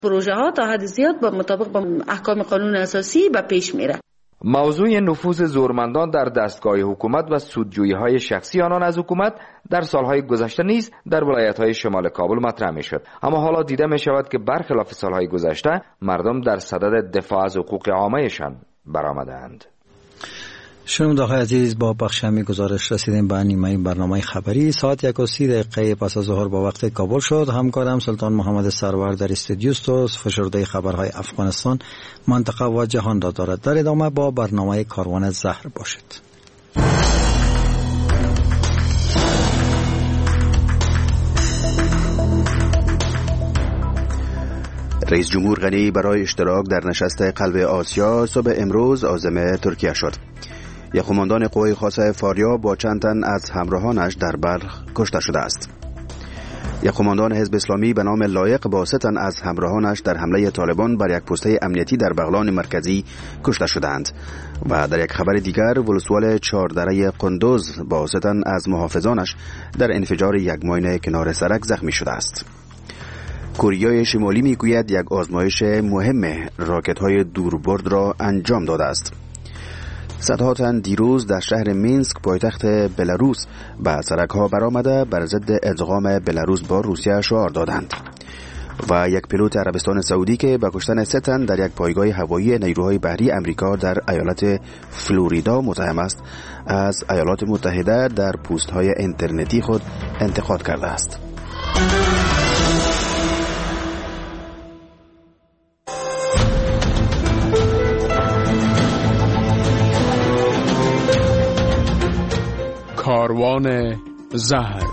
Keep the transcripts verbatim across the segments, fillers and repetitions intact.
پروژه ها تا حد زیاد با مطابق با احکام قانون اساسی به پیش میره. موضوع نفوذ زورمندان در دستگاه حکومت و سودجویی‌های شخصی آنان از حکومت در سالهای گذشته نیز در ولایت‌های شمال کابل مطرح می‌شد، اما حالا دیده می‌شود که برخلاف سالهای گذشته مردم در صدد دفاع از حقوق عامه‌شان برآمدند. شنوندگان عزیز، با بخش همی گزارش رسیدیم به نیمه برنامه خبری. ساعت یک و سی دقیقه پس از ظهر با وقت کابل شد. همکارم سلطان محمد سرور در استودیو است و فشرده خبرهای افغانستان، منطقه و جهان را دارد. در ادامه با برنامه کاروان زهر باشید. رئیس جمهور غنی برای اشتراک در نشست قلب آسیا صبح امروز عازم ترکیه شد. یک قماندان قوای خاصه فاریاب با چند تن از همراهانش در بلخ کشته شده است. یک قماندان حزب اسلامی به نام لایق با سه تن از همراهانش در حمله طالبان بر یک پسته امنیتی در بغلان مرکزی کشته شدند. و در یک خبر دیگر، ولسوال چهاردره قندوز با سه تن از محافظانش در انفجار یک ماین کنار سرک زخمی شده است. کره شمالی میگوید یک آزمایش مهم راکت‌های دوربرد را انجام داده است. صدها تن دیروز در شهر مینسک پایتخت بلاروس به سرک‌ها برآمده بر ضد ادغام بلاروس با روسیه شعار دادند. و یک پیلوت عربستان سعودی که به کشتن سه تن در یک پایگاه هوایی نیروهای بحری امریکا در ایالت فلوریدا متهم است، از ایالات متحده در پست‌های اینترنتی خود انتقاد کرده است. کاروان زهر.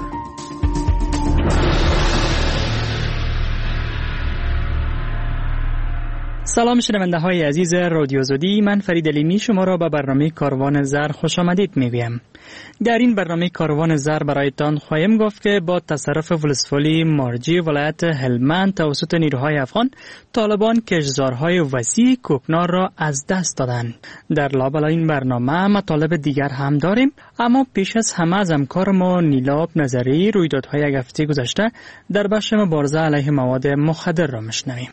سلام شنونده های عزیز رادیو زودی، من فرید علیمی شما را به برنامه کاروان زهر خوش آمدید میگویم. در این برنامه کاروان زهر برایتان خواهیم گفت که با تصرف ولسوالی مارجی ولایت هلمند توسط نیروهای افغان، طالبان کشتزارهای وسیع کوکنار را از دست دادند. در لابلای این برنامه مطالب دیگر هم داریم، اما پیش از همه از همکار ما نیلاب نظری رویدادهای یک هفته گذشته در بخش مبارزه علیه مواد مخدر را میشنویم.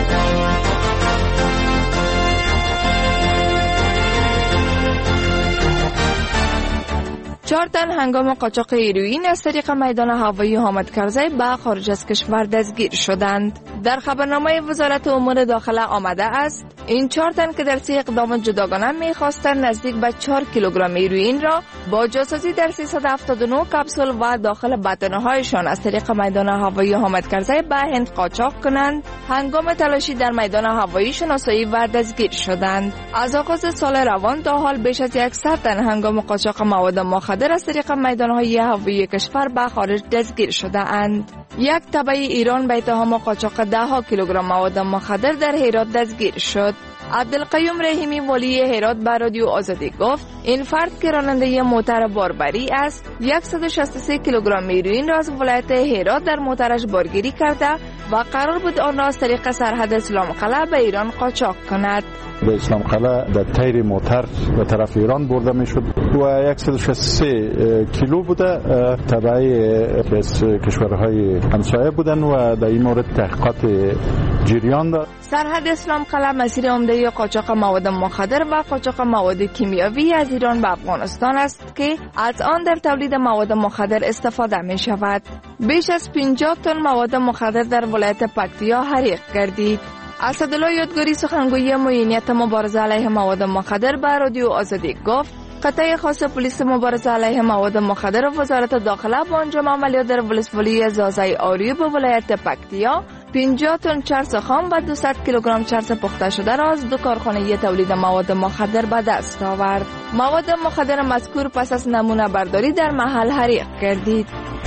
چهار تن هنگام قاچاق هیروئین از طریق میدان هوایی حامد کرزی به خارج از کشور دستگیر شدند. در خبرنامه وزارت امور داخله آمده است این چهار تن که در سه اقدام جداگانه می‌خواستند نزدیک به چهار کیلوگرم هیروئین را با جاسازی در سیصد و هفتاد و نه کپسول و داخل بطنهایشان از طریق میدان هوایی حامد کرزی به هند قاچاق کنند، هنگام تلاشی در میدان هوایی شناسایی و دستگیر شدند. از آغاز سال روان تا حال بیش از صد تن هنگام قاچاق مواد مخدر از طریق میدانهای هوایی کشور به خارج دستگیر شده اند. یک تبع ایران به اتهام قاچاق ده ها کیلوگرم مواد مخدر در هرات دستگیر شد. عبدالقیوم رحیمی والی هرات به رادیو آزادی گفت این فرد که راننده موتر باربری است، صد و شصت و سه کیلوگرم هیروئین را از ولایت هرات در موترش بارگیری کرده و قرار بود آن را از طریق سرحد اسلام قلعه به ایران قاچاق کند. به اسلام قلعه در تیر موتر به طرف ایران برده می شد و صد و شصت و سه کیلو بوده، تبعی از کشورهای همسایه بودن و در این مورد تحقیقات جریان دارد. سرحد اسلام قلعه مسیر عمده قاچاق مواد مخدر و قاچاق مواد کیمیاوی از ایران به افغانستان است که از آن در تولید مواد مخدر استفاده می شود. بیش از پنجاه تن مواد مخدر در ولایت پکتیا حریق گردید. اسدالله یادگاری سخنگوی معینیت مبارزه علیه مواد مخدر به رادیو آزادی گفت قطعه خاص پلیس مبارزه علیه مواد مخدر و وزارت داخله با انجام عملیات در ولسوالی زازای آریو به ولایت پکتیا پنجاه تن چرس خام و دویست کیلوگرم چرس پخته شده را از دو کارخانه تولید مواد مخدر به دست آورد. مواد مخدر مذکور پس از نمونه برداری در محل حریق گردید.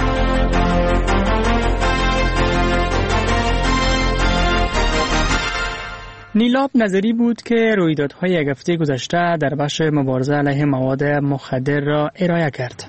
نیلاب نظری بود که رویدادهای یک هفته گذشته در بخش مبارزه علیه مواد مخدر را ارائه کرد.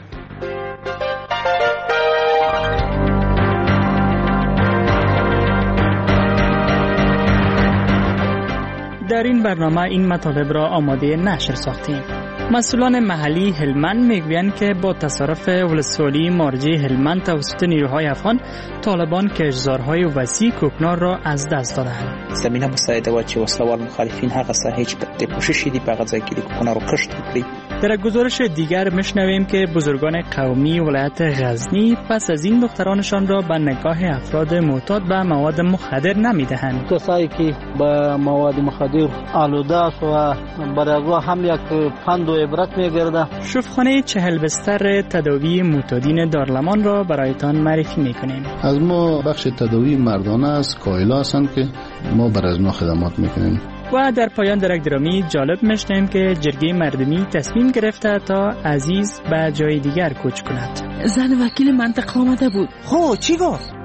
در این برنامه این مطالب را آماده نشر ساختیم. مسئولان محلی هلمند میگویند که با تصرف ولسوالی مارجه هلمند توسط نیروهای افغان، طالبان کشتزارهای وسیع کوکنار را از دست دادند. زمینه مساعده و چې وسلوال مخالفین هغه ساحه چې د پوشش دی په غځای کې د کوکنار کشت کړی. در گزارش دیگر میشنویم که بزرگان قومی ولایت غزنی پس از این دخترانشان را به نگاه افراد معتاد به مواد مخدر نمیدهند. کسایی که به مواد مخدر آلوده است و برای او هم یک پند و عبرت میگرده. شفاخانه چهل بستر تداوی معتادین دارالمان را برایتان معرفی میکنیم. از ما بخش تداوی مردانه است، کایلا هستند که ما برای از ما خدمات میکنیم. و در پایان درک درامی جالب میشنیم که جرگه مردمی تصمیم گرفته تا عزیز به جای دیگر کوچ کند. زن وکیل منطقه آمده بود. خب چی گفت؟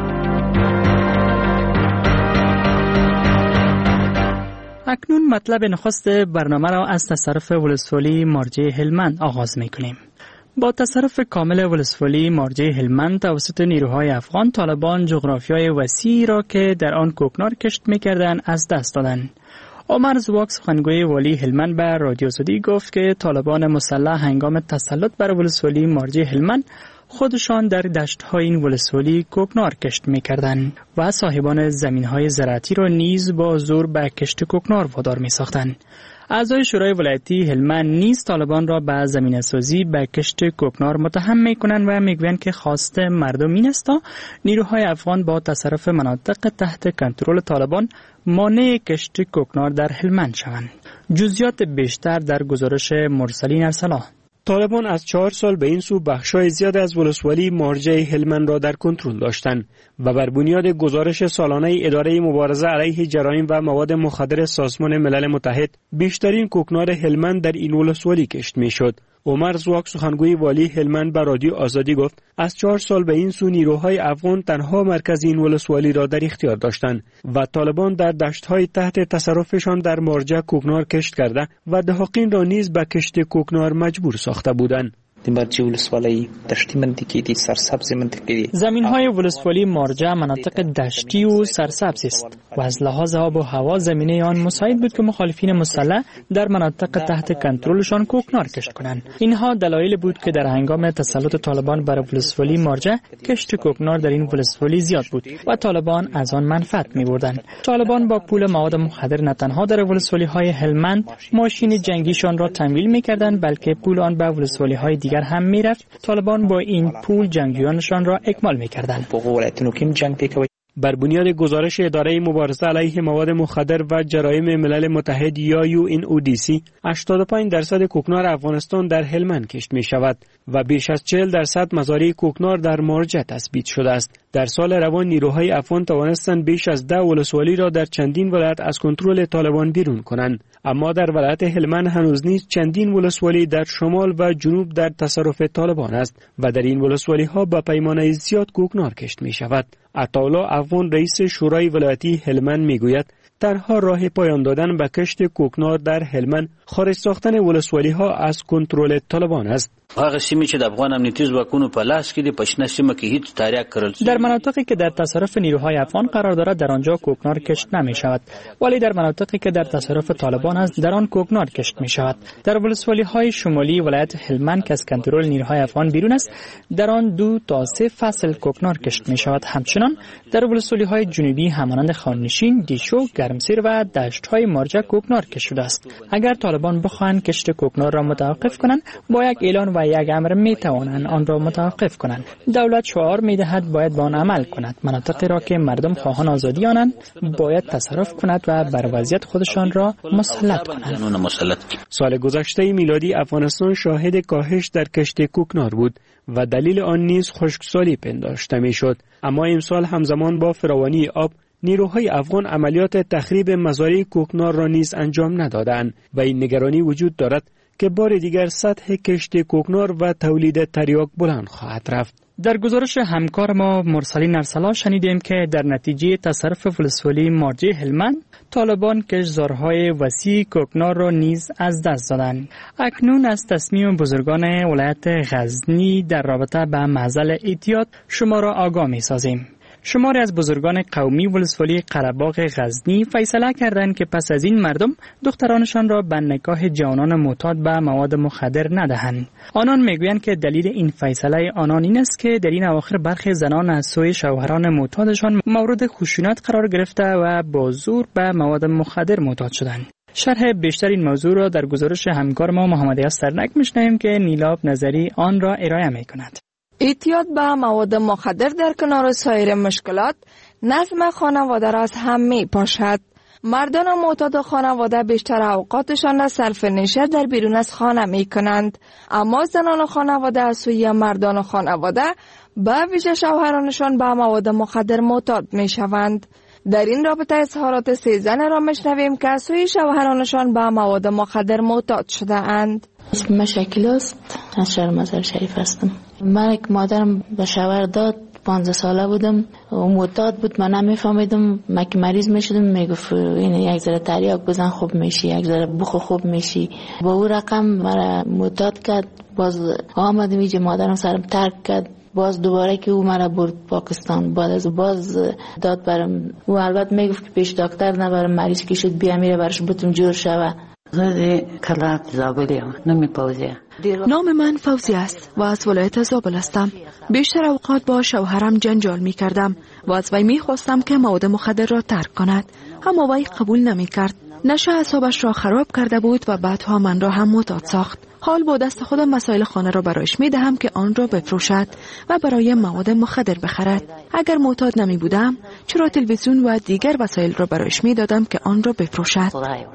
اکنون مطلب نخست برنامه را از تصرف ولسوالی مارجه هلمند آغاز میکنیم. با تصرف کامل ولسوالی مارجه هلمند توسط نیروهای افغان، طالبان جغرافیای وسیعی را که در آن کوکنار کشت میکردند از دست دادند. عمر زواک سخنگوی والی هلمند به رادیو سودی گفت که طالبان مسلح هنگام تسلط بر ولسوالی مارجه هلمند خودشان در دشت‌های این ولسوالی کوکنار کشت می‌کردند و صاحبان زمین‌های زراعتی را نیز با زور به کشت کوکنار وادار می‌ساختند. اعضای شورای ولایتی هلمند نیز طالبان را به زمینه سازی به کشت کوکنار متهم می‌کنند و می‌گویند که خواست مردم این است تا نیروهای افغان با تصرف مناطق تحت کنترل طالبان مانع کشت کوکنار در هلمند شوند. جزئیات بیشتر در گزارش مرسلین ارسلا. طالبان از چهار سال به این سو بخشای زیاد از ولسوالی مارجه هلمند را در کنترل داشتند و بر بنیاد گزارش سالانه اداره مبارزه علیه جرایم و مواد مخدر سازمان ملل متحد بیشترین کوکنار هلمند در این ولسوالی کشت میشد. عمر زواک سخنگوی والی هلمند به رادیو آزادی گفت از چهار سال به این سو نیروهای افغان تنها مرکز این ولسوالی را در اختیار داشتند و طالبان در دشت‌های تحت تصرفشان در مارجه کوکنار کشت کرده و دهاقین را نیز به کشت کوکنار مجبور ساخته بودند. مارجه ولسوالی دشتی منطقه دی سرسبز منطقه. زمین‌های ولسوالی مارجه مناطق دشتی و سرسبز است و از لحاظ آب و هوا زمینه آن مساعد بود که مخالفین مسلح در مناطق تحت کنترلشان کوکنار کشت کنند. اینها دلایل بود که در هنگام تسلط طالبان بر ولسوالی مارجه کشت کوکنار در این ولسوالی زیاد بود و طالبان از آن منفعت می‌بردند. طالبان با پول مواد مخدر نه تنها در ولسوالی‌های هلمند ماشین جنگیشان را تمویل می‌کردند بلکه پول آن به ولسوالی‌های دیگر هم میرفت. طالبان با این پول جنگیانشان را اکمال میکردند. بر بنیاد گزارش اداره مبارزه علیه مواد مخدر و جرایم ملل متحد یا یو ان او دی سی، هشتاد و پنج درصد کوکنار افغانستان در هلمند کشت می شود و بیش از چهل درصد مزارع کوکنار در مارجه تثبیت شده است. در سال روان نیروهای افغان توانستند بیش از ده ولسوالی را در چندین ولایت از کنترل طالبان بیرون کنند، اما در ولایت هلمند هنوز نیز چندین ولسوالی در شمال و جنوب در تصرف طالبان است و در این ولسوالی ها به پیمانه زیاد کوکنار کشت می شود. عطاالله افغان رئیس شورای ولایتی هلمند میگوید تنها راه پایان دادن به کشت کوکنار در هلمند خارج ساختن ولسوالی ها از کنترل طالبان است. هغه سیمې چې د افغان امنیتي ځواکونو په لاس کې د پښنه سیمه کې هیڅ تاریخ کړل. در مناطقی که در تصرف نیروهای افغان قرار دارد در آنجا کوکنار کشت نمی شود، ولی در مناطقی که در تصرف طالبان است در آن کوکنار کشت می شود. در ولسوالی های شمالی ولایت هلمند که از کنترل نیروهای افغان بیرون است در آن دو تا سه فصل کوکنار کشت می شود. همچنان در ولسوالی های جنوبی همانند خاننشین، دیشو، گرمسیر و دشت های مارجه کوکنار کشت شده است. اگر طالبان بخواهند کشت کوکنار را متوقف کنند با یک اعلان و یک امر می توانند آن را متوقف کنند. دولت شعار می دهد باید با آن عمل کند. مناطقی را که مردم خواهان آزادی آنند باید تصرف کند و بر وضعیت خودشان را مسلط کنند. سال گذشته میلادی افغانستان شاهد کاهش در کشت کوکنار بود و دلیل آن نیز خشکسالی پنداشته می شد، اما امسال همزمان با فراوانی آب نیروهای افغان عملیات تخریب مزارع کوکنار را نیز انجام ندادند و این نگرانی وجود دارد که بار دیگر سطح کشت کوکنار و تولید تریاک بلند خواهد رفت. در گزارش همکار ما مرسلین ارسلا شنیدیم که در نتیجه تصرف ولسوالی مارجه هلمند طالبان کشتزارهای وسیع کوکنار را نیز از دست دادند. اکنون از تصمیم بزرگان ولایت غزنی در رابطه به معضل اعتیاد شما را آگاه می سازیم. شماری از بزرگان قومی ولسوالی قره‌باغ غزنی فیصله کردند که پس از این مردم دخترانشان را به نکاح جوانان معتاد به مواد مخدر ندهند. آنان میگویند که دلیل این فیصله آنان این است که در این اواخر برخی زنان از سوی شوهران معتادشان مورد خشونت قرار گرفته و با زور به مواد مخدر معتاد شدند. شرح بیشتر این موضوع را در گزارش همکار ما محمد یاسرنک میشنویم که نیلاب نظری آن را ارائه میکند. اعتیاد به مواد مخدر در کنار سایر مشکلات نظم خانواده را از هم می پاشد. مردان معتاد خانواده بیشتر اوقاتشان را صرف نشست در بیرون از خانه می کنند، اما زنان خانواده از سوی مردان خانواده به ویژه شوهرانشان به مواد مخدر معتاد می شوند. در این رابطه اظهارات سه زن را میشنویم که از سوی شوهرانشان به مواد مخدر معتاد شده اند. اسم من شکیل است، از شهر مزار شریف هستم. من یک مادرم به شوهر داد، پانزده ساله بودم و معتاد بود، من نمیفهمیدم. من که مریض میشدم میگفت این یک ذره تریاک بزن خوب میشی، یک ذره بخو خوب میشی. با او رقم مرا معتاد کرد. باز آمدم اینجا مادرم سرم ترک کرد. باز دوباره که او مرا برد پاکستان، بعد از باز داد برم. او البته میگفت که پیش دکتر نبرم، مریض که شد بیا میره برش بتون جور شوه. نام من فوزی است و از ولایت زابل هستم. بیشتر اوقات با شوهرم جنجال می کردم و از وی می خواستم که مواد مخدر را ترک کند، اما وی قبول نمی کرد. نشه اعصابش را خراب کرده بود و بعدها من را هم معتاد ساخت. حال با دست خودم مسائل خانه را برایش می دهم که آن را بفروشد و برای مواد مخدر بخرد. اگر معتاد نمی بودم چرا تلویزیون و دیگر وسایل را برایش می دادم که آن را بفروشد.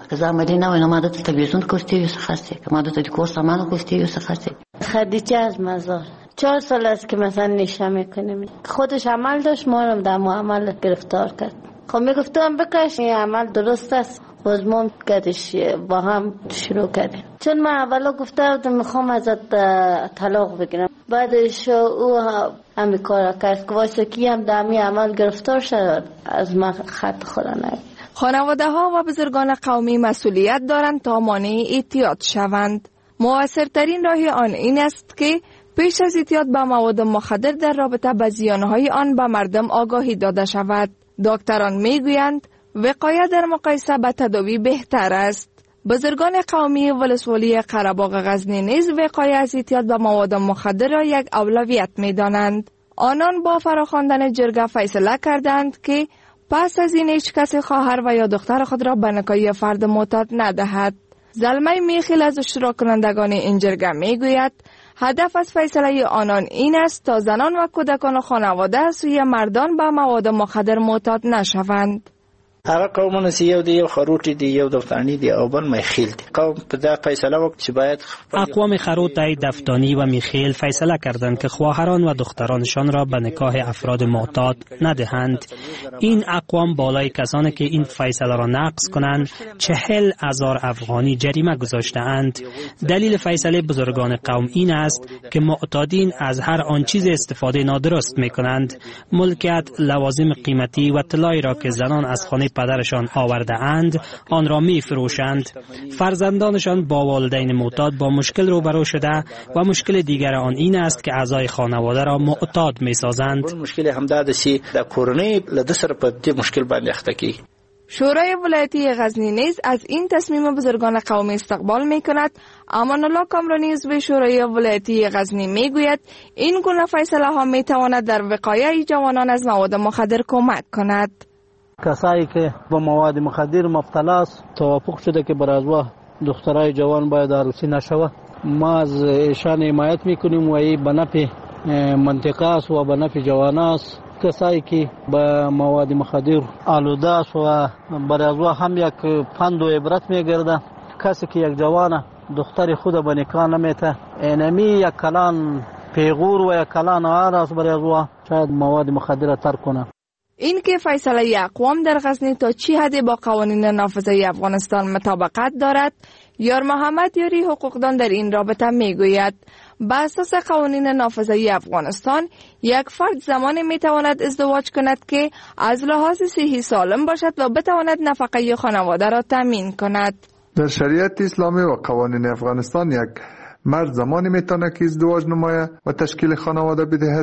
خدیجه از مزار چهار سال است که مثلا نشه میکنه. خودش عمل داشت، ما رو در معامل گرفتار کرد. خب میگفتم بکش این عمل درست است، باز ما کدش با هم شروع کردیم. چون من اولا گفته بودم میخوام ازت طلاق بگیرم، بعدش او همین کار کرد که واسه کی هم در همین عمل گرفتار شد، از من خط خدا نگیر. خانواده ها و بزرگان قومی مسئولیت دارند تا مانع اعتیاد شوند. موثرترین راه آن این است که پیش از اعتیاد به مواد مخدر در رابطه با زیانهای آن به مردم آگاهی داده شود. دکتران میگویند وقایه در مقایسه با تداوی بهتر است. بزرگان قومی ولسوالی قره‌باغ غزنی نیز وقایه از اعتیاد به مواد مخدر را یک اولویت می‌دانند. آنان با فراخواندن جرگه فیصله کردند که پس از این هیچ کسی خواهر و یا دختر خود را به نکاح فرد معتاد ندهد. زلمه میخیل از اشتراک کنندگان این جرگه میگوید هدف از فیصله آنان این است تا زنان و کودکان خانواده از سوی مردان به مواد مخدر معتاد نشوند. هغه قومونه چې یو دی یو خروټي دی یو دفتانی دی او بل میخیل دی. قوم په دا فیصله وکړه چې باید اقوام خروټی، دفتانی و میخیل فیصله کردند که خواهران و دخترانشان را به نکاح افراد معتاد ندهند. این اقوام بالای کسانی که این فیصله را نقض کنند چهل هزار افغانی جریمه گذاشته اند. دلیل فیصله بزرگان قوم این است که معتادین از هر آن چیز استفاده نادرست میکنند. ملکیت، لوازم قیمتی و طلایی را که زنان از خانه پدرشان آورده اند آن را می فروشند. فرزندانشان با والدین معتاد با مشکل روبرو شده و مشکل دیگر آن این است که اعضای خانواده را معتاد می سازند. مشکل همداد سی در کورنۍ لدسر په دې مشکل باندې اخته کی. شورای ولایتی غزنی نیز از این تصمیم بزرگان قومی استقبال می کند. امان الله کامرانی عضو شورای ولایتی غزنی می گوید این گونه فیصله ها می تواند در وقایع جوانان از مواد مخدر کمک کند. کسایی که با مواد مخدر مبتلا است توافق شده که برای ازوا دخترای جوان باید عروسی نشود. ما از ایشان حمایت میکنیم و این به نفع منطقه است و به نفع جوان است. کسایی که با مواد مخدر آلوده است و برای ازوا هم یک پند و عبرت میگرده. کسی که یک جوان دختر خود به نکاح نمیته اینمی یک کلان پیغور و یک کلان آر است برای ازوا شاید مواد مخدر ترک کنه. این که فیصله اقوام در غزنی تا چی حدی با قوانین نافذه افغانستان مطابقت دارد، یار محمد یاری حقوقدان در این رابطه میگوید بر اساس قوانین نافذه افغانستان یک فرد زمانی میتواند ازدواج کند که از لحاظ صحی سالم باشد و بتواند نفقه خانواده را تامین کند. در شریعت اسلامی و قوانین افغانستان یک مرد زمانی میتونه که ازدواج نماید و تشکیل خانواده بدهد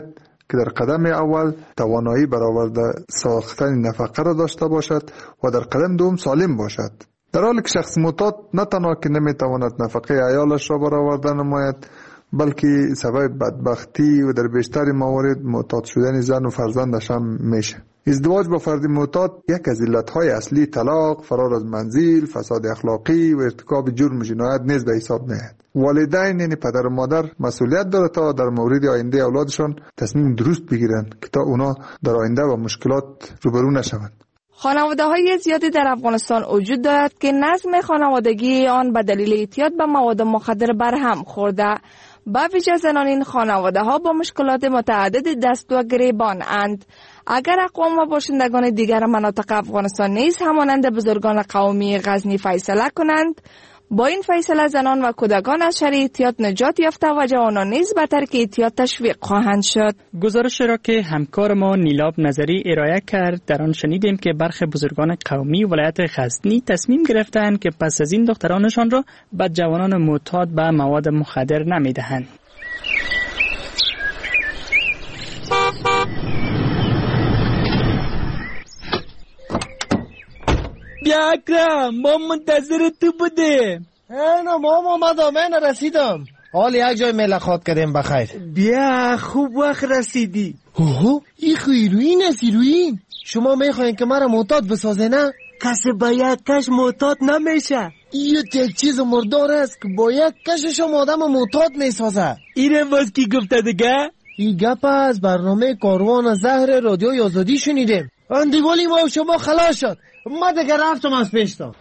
که در قدم اول توانایی برآورده ساختن نفقه را داشته باشد و در قدم دوم سالم باشد. در حالی که شخص معتاد نه تنها که نمیتواند نفقه عیالش را برآورده نماید، بلکه سبب بدبختی و در بیشتر موارد معتاد شدن زن و فرزندش هم میشه. ازدواج با فرد معتاد یک از علتهای اصلی طلاق، فرار از منزل، فساد اخلاقی و ارتکاب جرم و جنایت نیز به حساب میاد. والدین یعنی پدر و مادر مسئولیت داره تا در مورد آینده اولادشان تصمیم درست بگیرن که تا اونا در آینده با مشکلات روبرو نشوند. خانواده‌های زیادی در افغانستان وجود دارد که نظم خانوادگی آن به دلیل اعتیاد به مواد مخدر برهم خورده. با ویژه زنان این خانواده ها با مشکلات متعدد دست و گریبان اند. اگر اقوام و باشندگان دیگر مناطق افغانستان نیز همانند بزرگان قومی غزنی فیصله کنند، با این فیصله زنان و کودکان از شر اعتیاد نجات یافته و جوانان نیز به ترک اعتیاد تشویق خواهند شد. گزارش را که همکار ما نیلاب نظری ارائه کرد، در آن شنیدیم که برخی بزرگان قومی ولایت غزنی تصمیم گرفتند که پس از این دخترانشان را به جوانان معتاد به مواد مخدر نمیدهند. بیا اکرم، ما منتظر تو بودیم. اینا ما اومدم، من رسیدم. حال یک جای ملاقات کردیم بخیر. بیا خوب وقت رسیدی. اوه این خیروین است. هیروین شما میخواین که مرا معتاد بسازه نه؟ کسی با یک کش معتاد نمیشه. این یک چیز مردار است که با یک کشش هم آدم معتاد میسازه. اینه باز کی گفته دیگه؟ این گپ از برنامه کاروان زهر رادیو آزادی شنیدیم. اندیوالی ما و شما خلاص شد. ما دیگه رفتم از پیشتا.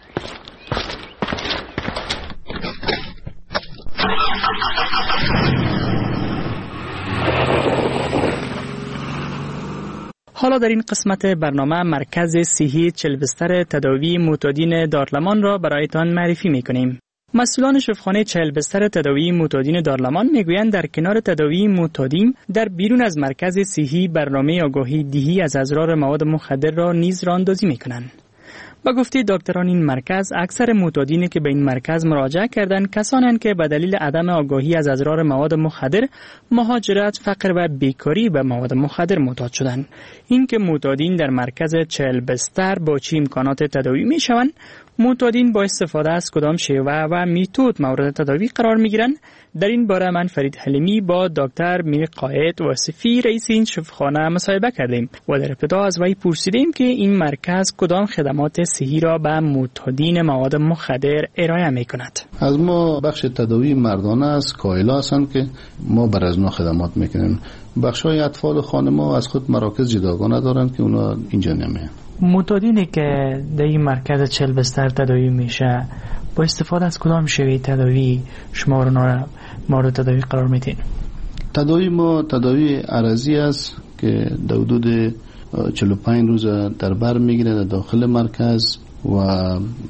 حالا در این قسمت برنامه مرکز صحی چهل بستر تداوی معتادین دارلمان را برایتان معرفی می‌کنیم. مسئولان شفاخانه چهل بستر تداوی معتادین دارلمان میگویند در کنار تداوی معتادین در بیرون از مرکز صحی برنامه آگاهی دهی از اضرار مواد مخدر را نیز راهاندازی می‌کنند. با گفته دکتران این مرکز، اکثر معتادینی که به این مرکز مراجعه کردند کسانند که به دلیل عدم آگاهی از اضرار مواد مخدر، مهاجرت، فقر و بیکاری به مواد مخدر معتاد شدند. این که معتادین در مرکز چهل بستر با چه امکانات تداوی می شوند، معتادین با استفاده از کدام شیوه و میتود مورد تداوی قرار می گیرند. در این باره من فرید حلیمی با دکتر میر قائد وصفی رئیس این شفاخانه مصاحبه کردیم و در ابتدا از وی پرسیدیم که این مرکز کدام خدمات صحی را به معتادین مواد مخدر ارائه می کند. از ما بخش تداوی مردانه است، کایلا هستند که ما بر از نوع خدمات میکنیم. بخش های اطفال خانه ما از خود مراکز جداگانه دارند که اونا اینجا نمیان. معتادینی که در این مرکز چهل بستر تداوی میشه با استفاده از کدام شیوه تداوی شما را مورد تداوی قرار میدین؟ تداوی ما تداوی عرضی است که در حدود چهل و پنج روز در بر میگیره در داخل مرکز و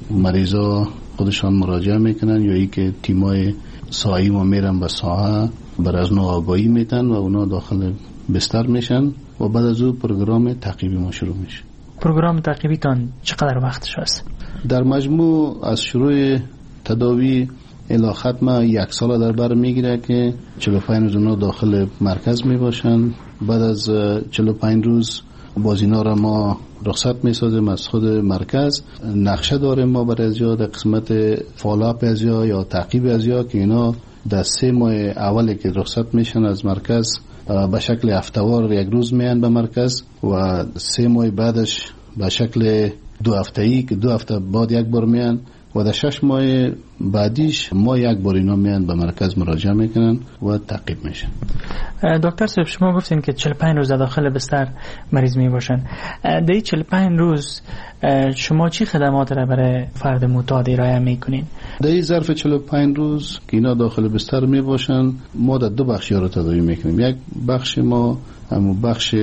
مریضا خودشان مراجعه میکنن یا ای که تیمای ساحی ما میرن به ساحه بر از نوع آگاهی میتن و اونا داخل بستر میشن و بعد از او پروگرام تعقیبی ما شروع میشه. پروگرام تعقیبی تان چقدر وقتش هست؟ در مجموع از شروع تداوی الی ختم یک سال در بر میگیره که چهل و پنج روز اونا داخل مرکز میباشن. بعد از چهل و پنج روز باز اینا را ما رخصت میسازیم از خود مرکز. نقشه داریم ما برای ازیا در قسمت فالوآپ ازیا یا تعقیب ازیا که اینا در سه ماه اولی که رخصت میشن از مرکز به شکل هفته‌وار یک روز میان به مرکز و سه ماه بعدش به شکل دو هفته‌ای که دو هفته بعد یک بار میان و در شش ماه بعدیش ما یک بار اینا میان به مرکز مراجعه میکنن و تعقیب میشن. دکتر صاحب شما گفتین که چهل و پنج روز داخل بستر مریض می باشن. در این چهل و پنج روز شما چی خدمات را برای فرد معتاد ارائه میکنین؟ در این ظرف چهل و پنج روز که اینا داخل بستر می باشن ما در دو بخشی را تداوی میکنیم. یک بخش ما همون بخش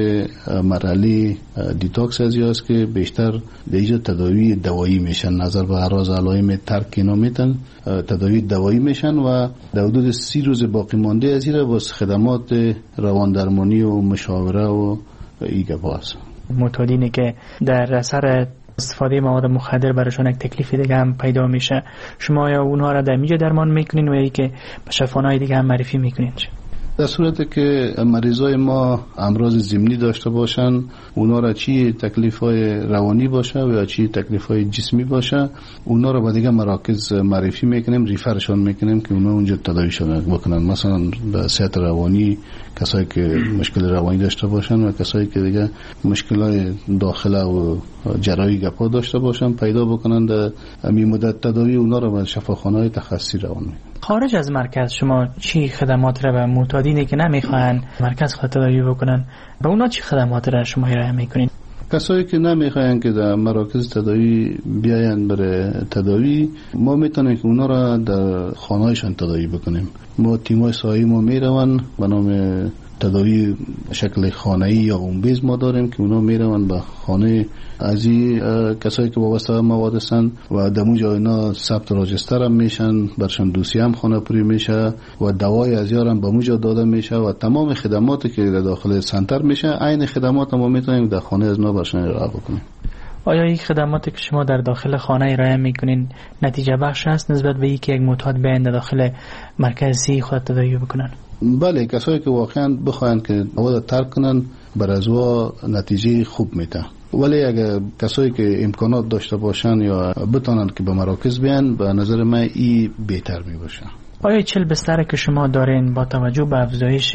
مرحله دیتاکس از است که بیشتر در اینجا تداوی دوایی میشن، نظر به اعراض علائم ترک اینا میتن تداوی دوایی میشن و در حدود سی روز باقی مانده از این با خدمات روان درمانی و مشاوره و ایگه باز. معتادینی که در اثر استفاده مواد مخدر براشون یک تکلیف دیگه هم پیدا میشه، شما یا اونها را در اینجا درمان میکنین و یا که به شفاخانه‌های دیگه هم معرفی میکنین؟ در صورتی که مریضای ما امراض ضمنی داشته باشن، اونا را چی تکلیف‌های روانی باشه و یا چی تکلیف‌های جسمی باشه، اونا را به دیگه مراکز معرفی میکنیم، ریفرشون میکنیم که اونا اونجا تداویشون بکنن. مثلا به صحت روانی کسایی که مشکل روانی داشته باشن و کسایی که دیگه مشکلات داخله و جراحی گپا داشته باشن پیدا بکنن، در می مدت تداوی اونا را به شفاخانه‌های تخصصی روان میکنن. خارج از مرکز شما چی خدمات را به معتادینی که نمیخواهند مرکز خود تداوی بکنن به اونا چی خدمات را شما ارائه میکنین؟ کسایی که نمیخواین که در مراکز تداوی بیاین برای تداوی، ما میتونیم که اونا را در خانه‌هایشان تداوی بکنیم. ما تیمای سایه ما میرون به نام تداوی شکل خانه‌ای یا اومبیز ما داریم که اونا میرون به خانه از این کسایی که وابسته به مواد هستند و در اونجا اینا ثبت راجستر هم میشن، برشان دوسیه هم خانه پوری میشه و دوای از یارم به اونجا داده میشه و تمام خدماتی که در داخل سنتر میشه عین خدمات ما میتونیم در خانه از اینا برشان ارائه بکنیم. آیا این خدماتی که شما در داخل خانه ارائه میکنین نتیجه بخش است نسبت به اینکه یک معتاد بیاین در داخل مرکزی خود تداوی بکنن؟ بله، کسایی که واقعا بخواین که مواد ترک کنن بر از وا نتیجه خوب میده، ولی اگر کسایی که امکانات داشته باشن یا بتونن که به مراکز بیان، به نظر من این بهتر می باشه. آیا چل بستر که شما دارین با توجه به افزایش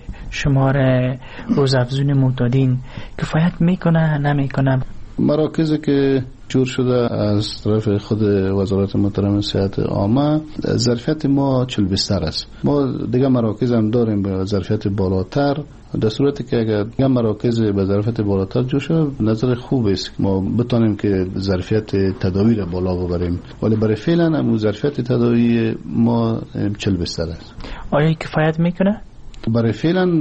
شمار روزافزون معتادین کفایت میکنه نمیکنه؟ مراکزی که جور شده از طرف خود وزارت محترم صحت عامه، ظرفیت ما چل بستر است. ما دیگه مراکز هم داریم به ظرفیت بالاتر، در صورتی که اگر دیگه مراکز به ظرفیت بالاتر جور شده نظر خوب است ما بتونیم که ظرفیت تداوی را بالا ببریم، ولی برای فعلا هم ظرفیت تداوی ما چل بستر است. آیا کفایت میکنه؟ برای فعلا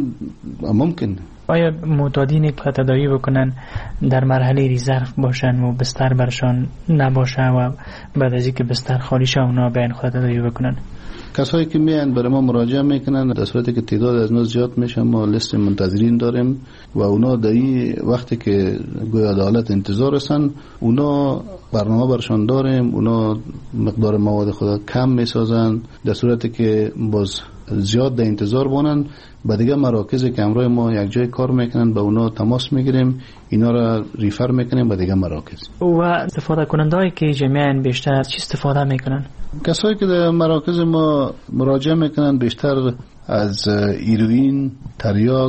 ممکن. آیا معتادینی که تداوی بکنن در مرحله ریزرو باشن و بستر برشان نباشه و بعد از اینکه بستر خالی شه اونا بیان خود تداوی بکنن؟ کسایی که میان برای ما مراجعه میکنن در صورتی که تعداد از ناس زیاد میشه ما لیست منتظرین داریم و اونا در این وقتی که گویا عدالت انتظار هستن اونا برنامه برشان داریم، اونا مقدار مواد خود کم میسازن، در صورتی که باز زیاد در انتظار بونن با دیگه مراکز که همراه ما یک جای کار میکنن با اونا تماس میگیریم، اینا را ریفر میکنیم با دیگه مراکز. و استفاده کننده هایی که جمعیان بیشتر چی استفاده میکنن؟ کسایی که در مراکز ما مراجعه میکنن بیشتر از هیروئین، تریاک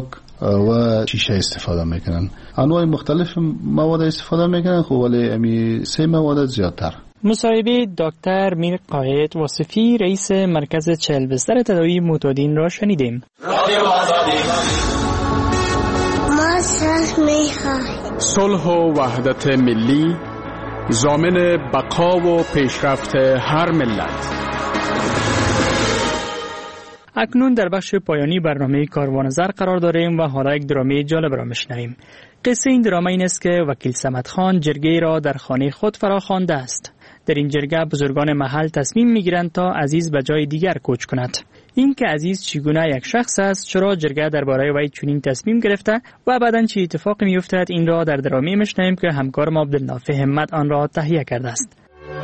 و شیشه استفاده میکنن. انواع مختلف مواد استفاده میکنن، خب ولی امی سه مواد زیادتر. مصاحبه دکتر میر قائد وصفی رئیس مرکز چهل بستر تداوی معتادین را شنیدیم. رادیو آزادی. ما صلح میخواهیم. صلح و وحدت ملی ضامن بقا و پیشرفت هر ملت. اکنون در بخش پایانی برنامه کاروان زر قرار داریم و حالا یک درامه جالب را میشنویم. قصه این درامه این است که وکیل صمد خان جرگه را در خانه خود فرا خوانده است. در این جرگه بزرگان محل تصمیم میگیرند تا عزیز به جای دیگر کوچ کند. این که عزیز چگونه یک شخص است، چرا جرگه درباره وی چنین تصمیم گرفته و بعداً چه اتفاقی میافتد، این را در درامه میشنویم که همکار ما عبدالنافع همت آن را تهیه کرده است.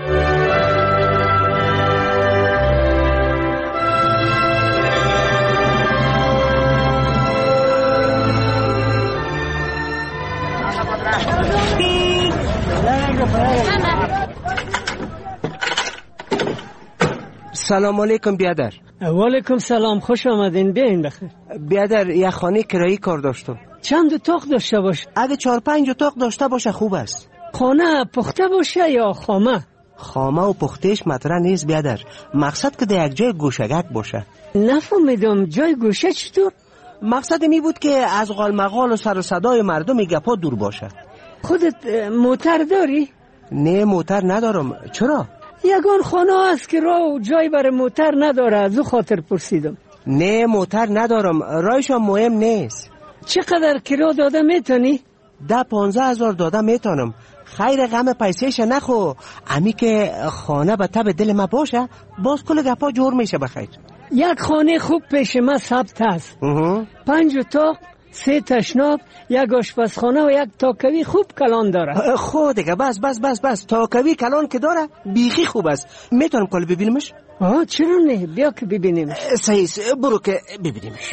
سلام علیکم بیادر. و علیکم سلام، خوش آمدین، بیاین بخیر. بیادر یک خانه کرایی کار داشتم. چند اتاق داشته باشه؟ اگه چهار پنج اتاق داشته باشه خوب است. خانه پخته باشه یا خامه؟ خامه و پختهش مطرح نیست بیادر، مقصد که در یک جای گوشگک باشه. نفهمیدم جای گوشه چطور؟ مقصد می بود که از غالمغال و سر و صدای مردم گپا دور باشه. خودت موتر داری؟ نه موتر ندارم. چرا؟ یگان خانه است که راه و جای برای موتر نداره، از او خاطر پرسیدم. نه موتر ندارم، راهشم مهم نیست. چقدر کرا داده میتونی؟ ده پانزه هزار داده میتونم. خیر غم پیسهش نخو، امی که خانه به تب دل ما باشه باز کل گپا جور میشه. بخیر یک خانه خوب پیش ما ثبت است. پنج اتاق، سه تشناب، یک آشپزخانه و یک تاکوی خوب کلان داره. خود دیگه بس بس بس بس تاکوی کلان که داره بیخی خوب است. میتونم کل ببینمش؟ آه چرا نه؟ بیا که ببینیمش. صحیح، برو که ببینیمش.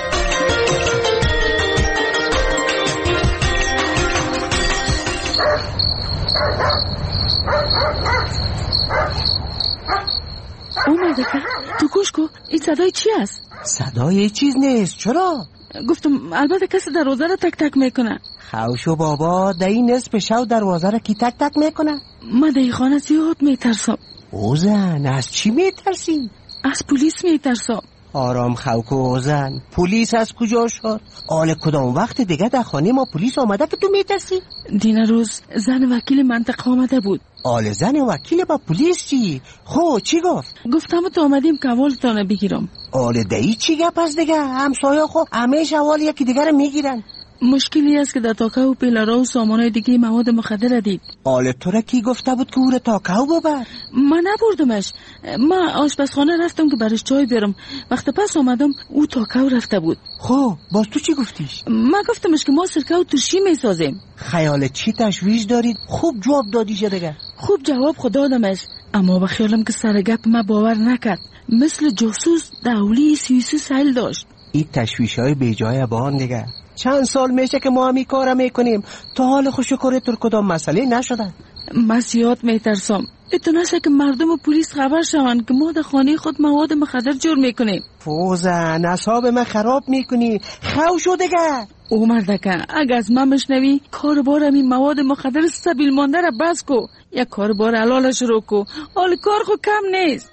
اومده که تو گوش کو، این صدای چی است؟ صدای چیز نیست. چرا؟ گفتم البته کسی دروازه رو تک تک میکنه. خوشو بابا، در این نصف شب دروازه رو کی تک تک میکنه؟ من در این خانه زیاد میترسم. اوزن، از چی میترسی؟ از پلیس میترسم. آرام خوک اوزن، پلیس از کجا شد؟ آل کدام وقت دیگه در خانه ما پلیس آمده که تو میترسی؟ دین روز زن وکیل منطقه آمده بود. آل زن وکیل با پلیس چی؟ خو چی گفت؟ گفتم تو آمدیم که اولتانه بگیرم. آل دایی چی گپ از دیگه؟ همسایه خو همیشه اول یکی دیگه رو میگیرن. مشکلی است که در تاکه و پیلارا و سامانای دیگه مواد مخدر دید. آل تو را کی گفته بود که او را تاکه ببر؟ من نبردمش. من آشپزخانه رفتم که برش چای بیارم. وقت پس آمدم او تاکه رفته بود. خب باز تو چی گفتیش؟ من گفتمش که ما سرکه و ترشی میسازیم. خیال چی تشویش دارید؟ خوب جواب دادیش دیگه. خوب جواب خود دادمش، اما بخیالم که سر گپ ما باور نکرد. مثل جاسوس دولی سوئیسی سیل داشت. این تشویش های بی جای بان دیگه. چند سال میشه که ما همی کارا میکنیم، تا حال خوشکاره تر کدام مسئله نشدن. من زیاد میترسم اتو نشه که مردم و پلیس خبر شوند که ما در خانه خود مواد مخدر جور میکنیم. فوزن، اصحاب من خراب میکنی. خو شو دیگه. او مردکه اگه از من بشنوی کار بار همین مواد مخدر سبیل مانده را بس کو، یا کار بار حلال شروع کو. حال کار خود کم نیست.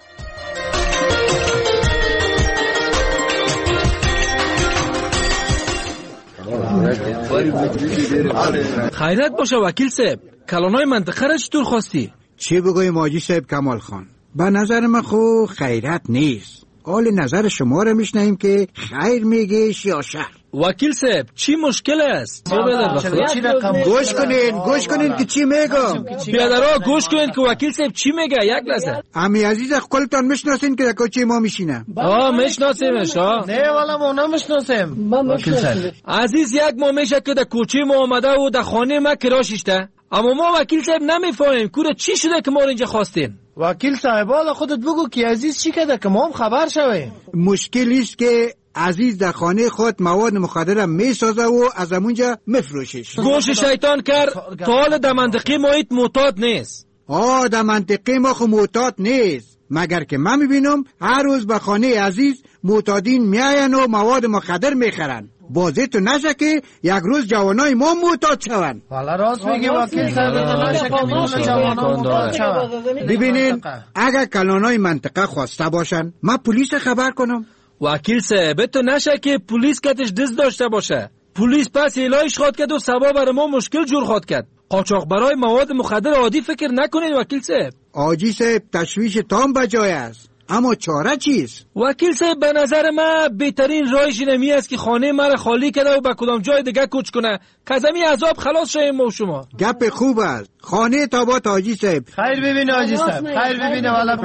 خیرت باشه وکیل صاحب، کلانای منطقه را چطور خواستی؟ چی بگویم حاجی صاحب کمال خان؟ به نظر من خو خیرت نیست. حال نظر شما را میشنیم که خیر میگیش یا شر. وکیل صاحب چی مشکل است؟ گوش کنین گوش کنین که چی میگم. بیادرها گوش کنین که وکیل صاحب چی میگه. یک لحظه. امی عزیز خپلتان میشناسین که در کوچه ما میشینه؟ آه میشناسیمش. ها نه والا ما نمیشناسیم. وکیل صاحب عزیز یک ماه میشه که در کوچه ما آمده و در خانه ما کراشیشته، اما ما وکیل صاحب نمیفهمیم کوره چی شده که ما اینجا خواستین. وکیل صاحب حالا خودت بگو که عزیز چی کرده که ما هم خبر شویم. مشکل است که عزیز در خانه خود مواد مخدر میسازه و از همونجا میفروشش. گوش شیطان کرد. تا حال در منطقه ما ایت معتاد نیست. آه در منطقه ما خو معتاد نیست، مگر که من میبینم هر روز به خانه عزیز معتادین میاین و مواد مخدر میخرن. بازی تو نشه که یک روز جوانای ما معتاد شون. والا راست میگی وکیل صاحب، نشه که میتونه جوانان معتاد شون. ببینین اگر کلانای منطقه خواسته باشن من پلیس خبر کنم. وکیل صاحب تو نشه که پلیس کتش دست داشته باشه. پلیس پس ایلایش خواد کرد و سبا برای ما مشکل جور خواد کرد. قاچاق برای مواد مخدر عادی فکر نکنید وکیل صاحب. آجی صاحب تشویش تام بجای است، اما چاره چیست؟ وکیل صاحب به نظر من بهترین راهش اینمی است که خانه مرا خالی کرده و به کدام جای دیگه کوچ کنه که از همین عذاب خلاص شویم ما و شما. گپ خوب است. خانه تابات آجی صاحب. خیر ببینه آجی صاحب، خیر ببینه. والا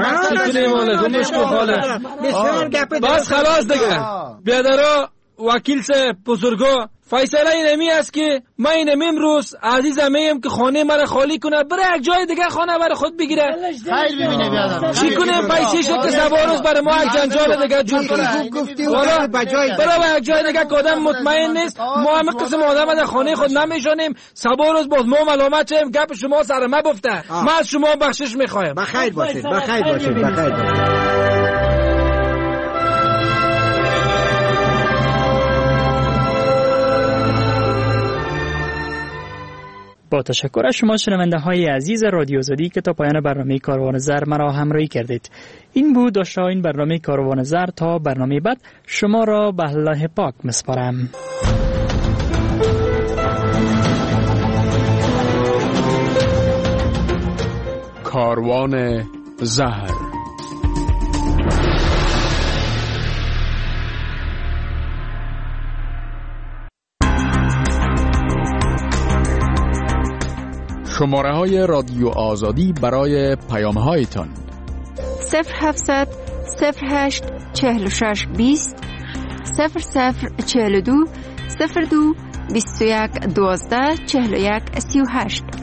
بس خلاص دیگه. بیادرها وکیل صاحب بزرگا، فیصله اینمی است که من اینم امروز عزیزم میم که خانه مرا خالی کنه بره یک جای دیگه خانه برای خود بگیره. خیر ببینه بیادر. چی کنه پیسیش که سبا روز برای ما یک جنجال دیگه جور کنه. والا برای یک جای دیگه که آدم مطمئن نیست. ما همه قسم آدم در خانه خود نمیشانیم. سبا روز باز ما ملامت شیم گپ شما سر ما بفته. ما از شما بخشش میخوایم. بخیر باشید بخیر باشید بخیر باشید. با تشکر از شما شنونده های عزیز رادیو زدی که تا پایان برنامه کاروان زر مرا همراهی کردید. این بود داشته این برنامه کاروان زر. تا برنامه بعد شما را به الله پاک مسپارم. کاروان زهر. شماره های رادیو آزادی برای پیام هایتان صفر هفتصد صفر هشت چهل و شش بیست صفر صفر چهل و دو صفر دو بیست و یک دوازده چهل و یک سی و هشت.